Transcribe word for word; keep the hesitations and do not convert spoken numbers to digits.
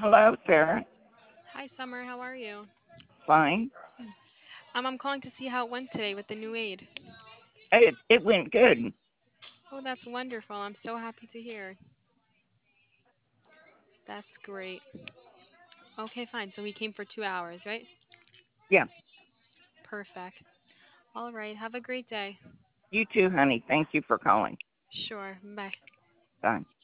Hello, Sarah. Hi, Summer. How are you? Fine. Um, I'm calling to see how it went today with the new aide. It it went good. Oh, that's wonderful. I'm so happy to hear. That's great. Okay, fine. So we came for two hours, right? Yeah. Perfect. All right. Have a great day. You too, honey. Thank you for calling. Sure. Bye. Bye.